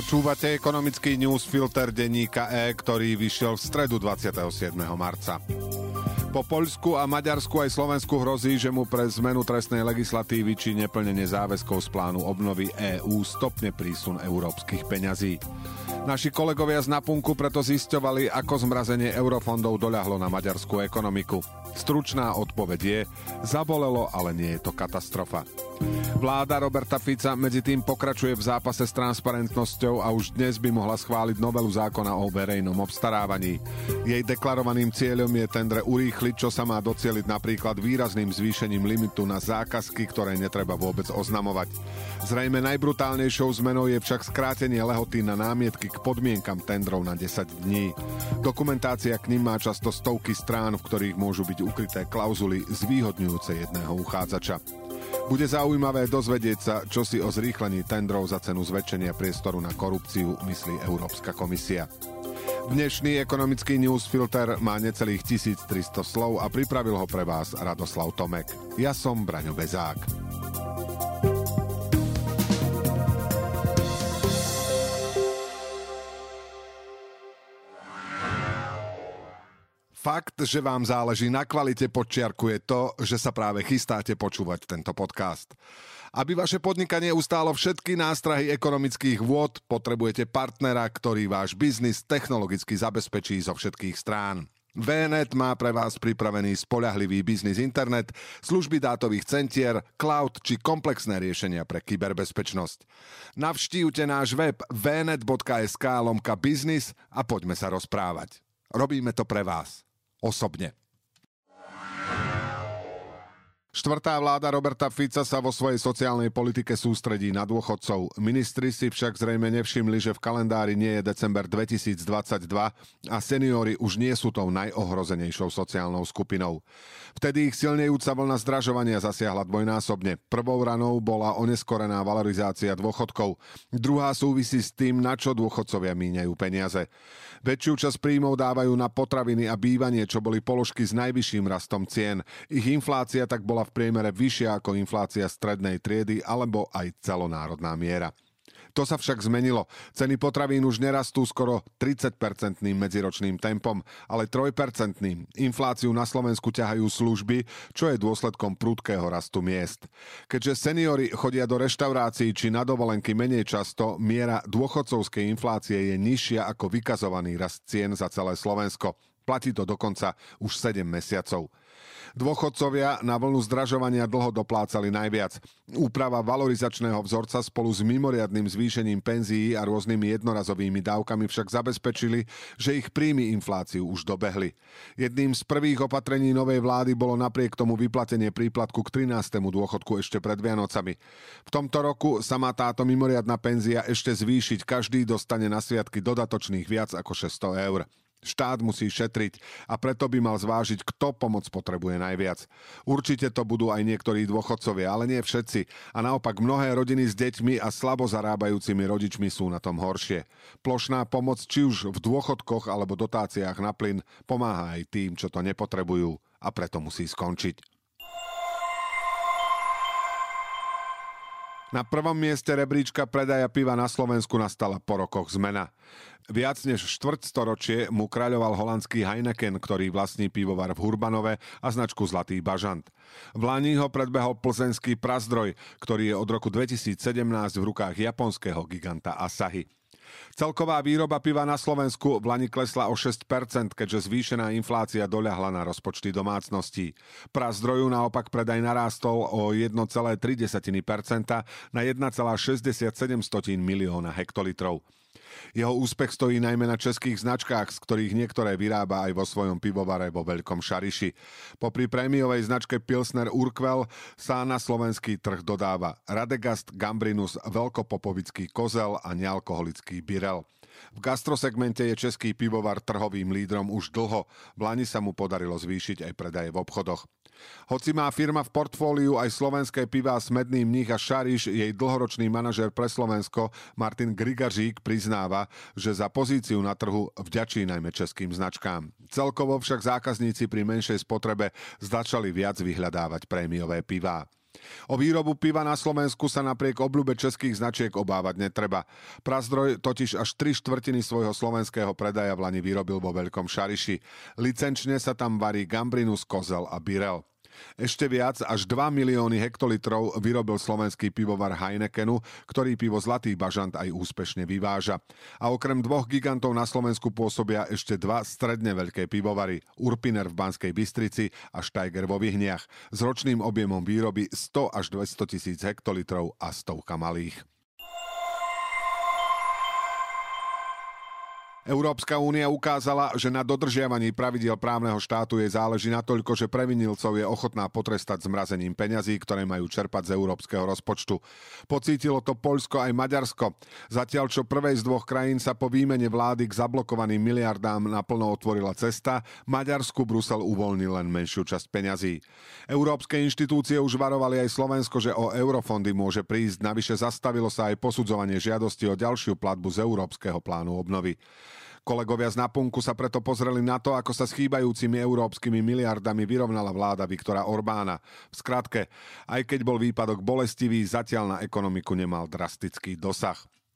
Počúvate ekonomický newsfilter denníka E, ktorý vyšiel v stredu 27. marca. Po Poľsku a Maďarsku aj Slovensku hrozí, že mu pre zmenu trestnej legislatívy či neplnenie záväzkov z plánu obnovy EÚ stopne prísun európskych peňazí. Naši kolegovia z Napunku preto zisťovali, ako zmrazenie eurofondov doľahlo na maďarskú ekonomiku. Stručná odpoveď je, zabolelo, ale nie je to katastrofa. Vláda Roberta Fica medzi tým pokračuje v zápase s transparentnosťou a už dnes by mohla schváliť novelu zákona o verejnom obstarávaní. Jej deklarovaným cieľom je tendre urýchliť, čo sa má docieliť napríklad výrazným zvýšením limitu na zákazky, ktoré netreba vôbec oznamovať. Zrejme najbrutálnejšou zmenou je však skrátenie lehoty na námietky k podmienkam tendrov na 10 dní. Dokumentácia k nim má často stovky strán, v ktorých môžu byť ukryté klauzuly zvýhodňujúce jedného uchádzača. Bude zaujímavé dozvedieť sa, čo si o zrýchlení tendrov za cenu zväčšenia priestoru na korupciu myslí Európska komisia. Dnešný ekonomický newsfilter má necelých 1300 slov a pripravil ho pre vás Radoslav Tomek. Ja som Braňo Bezák. Fakt, že vám záleží na kvalite, podčiarkuje to, že sa práve chystáte počúvať tento podcast. Aby vaše podnikanie ustálo všetky nástrahy ekonomických vôd, potrebujete partnera, ktorý váš biznis technologicky zabezpečí zo všetkých strán. VNet má pre vás pripravený spoľahlivý biznis internet, služby dátových centier, cloud či komplexné riešenia pre kyberbezpečnosť. Navštívte náš web vnet.sk/biznis a poďme sa rozprávať. Robíme to pre vás. Osobne. Štvrtá vláda Roberta Fica sa vo svojej sociálnej politike sústredí na dôchodcov. Ministri si však zrejme nevšimli, že v kalendári nie je december 2022 a seniori už nie sú tou najohrozenejšou sociálnou skupinou. Vtedy ich silnejúca vlna zdražovania zasiahla dvojnásobne. Prvou ranou bola oneskorená valorizácia dôchodkov. Druhá súvisí s tým, na čo dôchodcovia míňajú peniaze. Väčšiu časť príjmov dávajú na potraviny a bývanie, čo boli položky s najvyšším rastom cien. Ich inflácia tak bola v priemere vyššia ako inflácia strednej triedy alebo aj celonárodná miera. To sa však zmenilo. Ceny potravín už nerastú skoro 30% medziročným tempom, ale 3%. Infláciu na Slovensku ťahajú služby, čo je dôsledkom prudkého rastu miest. Keďže seniori chodia do reštaurácií či na dovolenky menej často, miera dôchodcovskej inflácie je nižšia ako vykazovaný rast cien za celé Slovensko. Platí to dokonca už 7 mesiacov. Dôchodcovia na vlnu zdražovania dlho doplácali najviac. Úprava valorizačného vzorca spolu s mimoriadnym zvýšením penzií a rôznymi jednorazovými dávkami však zabezpečili, že ich príjmy infláciu už dobehli. Jedným z prvých opatrení novej vlády bolo napriek tomu vyplatenie príplatku k 13. dôchodku ešte pred Vianocami. V tomto roku sa má táto mimoriadna penzia ešte zvýšiť. Každý dostane na sviatky dodatočných viac ako 600 eur. Štát musí šetriť a preto by mal zvážiť, kto pomoc potrebuje najviac. Určite to budú aj niektorí dôchodcovia, ale nie všetci. A naopak mnohé rodiny s deťmi a slabo zarábajúcimi rodičmi sú na tom horšie. Plošná pomoc, či už v dôchodkoch alebo dotáciách na plyn, pomáha aj tým, čo to nepotrebujú a preto musí skončiť. Na prvom mieste rebríčka predaja piva na Slovensku nastala po rokoch zmena. Viac než štvrťstoročie mu kráľoval holandský Heineken, ktorý vlastní pivovar v Hurbanove a značku Zlatý bažant. V lani ho predbehol plzeňský Prazdroj, ktorý je od roku 2017 v rukách japonského giganta Asahi. Celková výroba piva na Slovensku v lani klesla o 6%, keďže zvýšená inflácia doľahla na rozpočty domácností. Prazdroju naopak predaj narástol o 1,3% na 1,67 milióna hektolitrov. Jeho úspech stojí najmä na českých značkách, z ktorých niektoré vyrába aj vo svojom pivovare vo Veľkom Šariši. Popri prémiovej značke Pilsner Urquell sa na slovenský trh dodáva Radegast, Gambrinus, Veľkopopovický Kozel a nealkoholický Birel. V gastrosegmente je český pivovar trhovým lídrom už dlho. V lani sa mu podarilo zvýšiť aj predaje v obchodoch. Hoci má firma v portfóliu aj slovenské pivá Smedný mních a Šariš, jej dlhoročný manažér pre Slovensko Martin Grigařík priznáva, že za pozíciu na trhu vďačí najmä českým značkám. Celkovo však zákazníci pri menšej spotrebe začali viac vyhľadávať prémiové pivá. O výrobu piva na Slovensku sa napriek obľúbe českých značiek obávať netreba. Prazdroj totiž až 3/4 svojho slovenského predaja v lani vyrobil vo Veľkom Šariši. Licenčne sa tam varí Gambrinus, Kozel a Birel. Ešte viac, až 2 milióny hektolitrov vyrobil slovenský pivovar Heinekenu, ktorý pivo Zlatý bažant aj úspešne vyváža. A okrem 2 gigantov na Slovensku pôsobia ešte 2 stredne veľké pivovary, Urpiner v Banskej Bystrici a Steiger vo Vyhniach, s ročným objemom výroby 100 až 200 tisíc hektolitrov a stovka malých. Európska únia ukázala, že na dodržiavaní pravidiel právneho štátu jej záleží natoľko, že previnilcov je ochotná potrestať zmrazením peňazí, ktoré majú čerpať z európskeho rozpočtu. Pocítilo to Poľsko aj Maďarsko. Zatiaľ, čo prvej z 2 krajín sa po výmene vlády k zablokovaným miliardám naplno otvorila cesta, Maďarsku Brusel uvoľnil len menšiu časť peňazí. Európske inštitúcie už varovali aj Slovensko, že o eurofondy môže prísť. Navyše zastavilo sa aj posudzovanie žiadosti o ďalšiu platbu z Európskeho plánu obnovy. Kolegovia z Napunku sa preto pozreli na to, ako sa s chýbajúcimi európskymi miliardami vyrovnala vláda Viktora Orbána. V skratke, aj keď bol výpadok bolestivý, zatiaľ na ekonomiku nemal drastický dosah.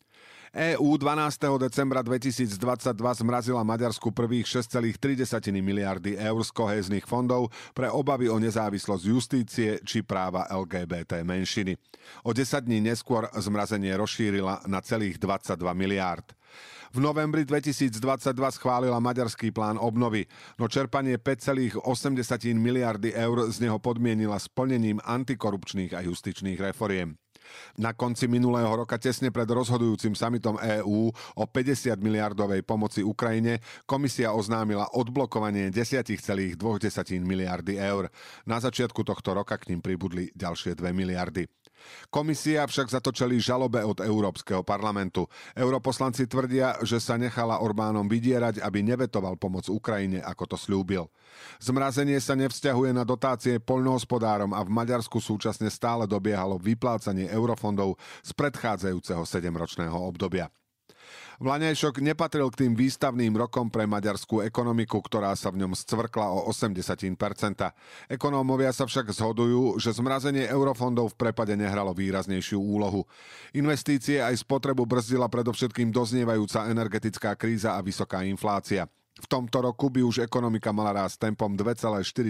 EÚ 12. decembra 2022 zmrazila Maďarsku prvých 6,3 miliardy eur z kohéznych fondov pre obavy o nezávislosť justície či práva LGBT menšiny. O 10 dní neskôr zmrazenie rozšírila na celých 22 miliárd. V novembri 2022 schválila maďarský plán obnovy, no čerpanie 5,8 miliardy eur z neho podmienila splnením antikorupčných a justičných reforiem. Na konci minulého roka, tesne pred rozhodujúcim samitom EÚ o 50 miliardovej pomoci Ukrajine, komisia oznámila odblokovanie 10,2 miliardy eur. Na začiatku tohto roka k ním pribudli ďalšie 2 miliardy. Komisia však za to čelí žalobe od Európskeho parlamentu. Europoslanci tvrdia, že sa nechala Orbánom vydierať, aby nevetoval pomoc Ukrajine, ako to sľúbil. Zmrazenie sa nevzťahuje na dotácie poľnohospodárom a v Maďarsku súčasne stále dobiehalo vyplácanie eurofondov z predchádzajúceho 7-ročného obdobia. Vlaňajšok nepatril k tým výstavným rokom pre maďarskú ekonomiku, ktorá sa v ňom scvrkla o 80%. Ekonómovia sa však zhodujú, že zmrazenie eurofondov v prepade nehralo výraznejšiu úlohu. Investície aj spotrebu brzdila predovšetkým doznievajúca energetická kríza a vysoká inflácia. V tomto roku by už ekonomika mala rásť tempom 2,4%.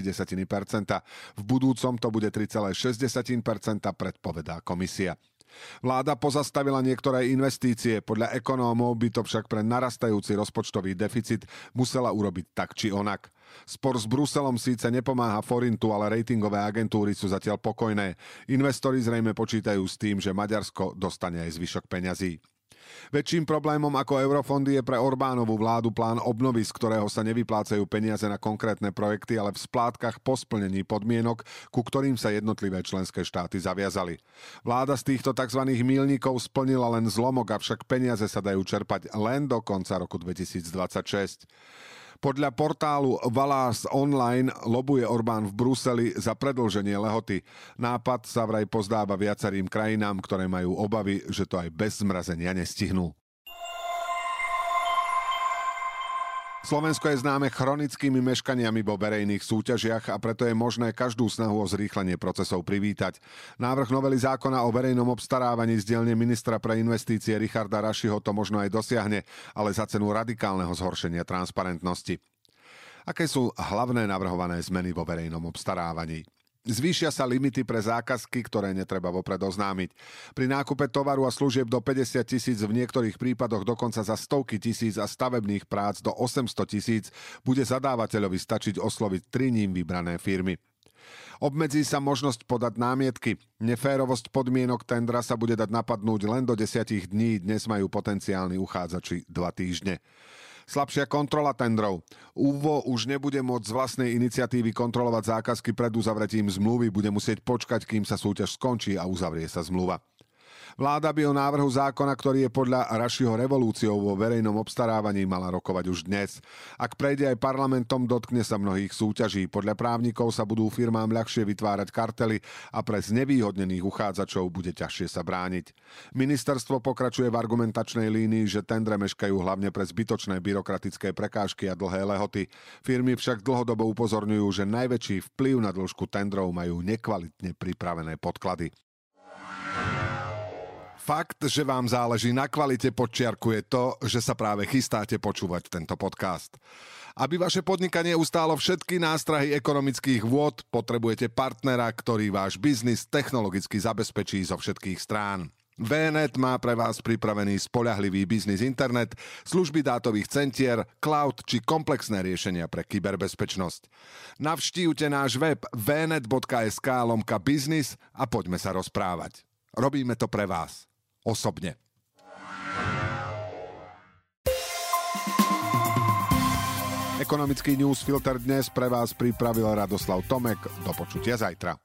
V budúcom to bude 3,6%, predpovedá komisia. Vláda pozastavila niektoré investície, podľa ekonómov by to však pre narastajúci rozpočtový deficit musela urobiť tak či onak. Spor s Bruselom síce nepomáha forintu, ale ratingové agentúry sú zatiaľ pokojné. Investori zrejme počítajú s tým, že Maďarsko dostane aj zvyšok peňazí. Väčším problémom ako eurofondy je pre Orbánovú vládu plán obnovy, z ktorého sa nevyplácajú peniaze na konkrétne projekty, ale v splátkach po splnení podmienok, ku ktorým sa jednotlivé členské štáty zaviazali. Vláda z týchto tzv. Míľnikov splnila len zlomok, avšak peniaze sa dajú čerpať len do konca roku 2026. Podľa portálu Valás Online lobuje Orbán v Bruseli za predĺženie lehoty. Nápad sa vraj pozdáva viacerým krajinám, ktoré majú obavy, že to aj bez zmrazenia nestihnú. Slovensko je známe chronickými meškaniami vo verejných súťažiach a preto je možné každú snahu o zrýchlenie procesov privítať. Návrh novely zákona o verejnom obstarávaní z dielne ministra pre investície Richarda Rašiho to možno aj dosiahne, ale za cenu radikálneho zhoršenia transparentnosti. Aké sú hlavné navrhované zmeny vo verejnom obstarávaní? Zvýšia sa limity pre zákazky, ktoré netreba vopred oznámiť. Pri nákupe tovaru a služieb do 50 000, v niektorých prípadoch dokonca za stovky tisíc a stavebných prác do 800 000 bude zadávateľovi stačiť osloviť 3 ním vybrané firmy. Obmedzí sa možnosť podať námietky. Neférovosť podmienok tendra sa bude dať napadnúť len do 10 dní, dnes majú potenciálni uchádzači 2 týždne. Slabšia kontrola tendrov. ÚVO už nebude môcť z vlastnej iniciatívy kontrolovať zákazky pred uzavretím zmluvy, bude musieť počkať, kým sa súťaž skončí a uzavrie sa zmluva. Vláda by o návrhu zákona, ktorý je podľa Rašiho revolúciou vo verejnom obstarávaní, mala rokovať už dnes. Ak prejde aj parlamentom, dotkne sa mnohých súťaží. Podľa právnikov sa budú firmám ľahšie vytvárať kartely a pre znevýhodnených uchádzačov bude ťažšie sa brániť. Ministerstvo pokračuje v argumentačnej línii, že tendre meškajú hlavne pre zbytočné byrokratické prekážky a dlhé lehoty. Firmy však dlhodobo upozorňujú, že najväčší vplyv na dĺžku tendrov majú nekvalitne pripravené podklady. Fakt, že vám záleží na kvalite, podčiarkuje to, že sa práve chystáte počúvať tento podcast. Aby vaše podnikanie ustálo všetky nástrahy ekonomických vôd, potrebujete partnera, ktorý váš biznis technologicky zabezpečí zo všetkých strán. VNet má pre vás pripravený spoľahlivý biznis internet, služby dátových centier, cloud či komplexné riešenia pre kyberbezpečnosť. Navštívte náš web vnet.sk/biznis a poďme sa rozprávať. Robíme to pre vás. Osobne. Ekonomický newsfilter dnes pre vás pripravil Radoslav Tomek. Do počutia zajtra.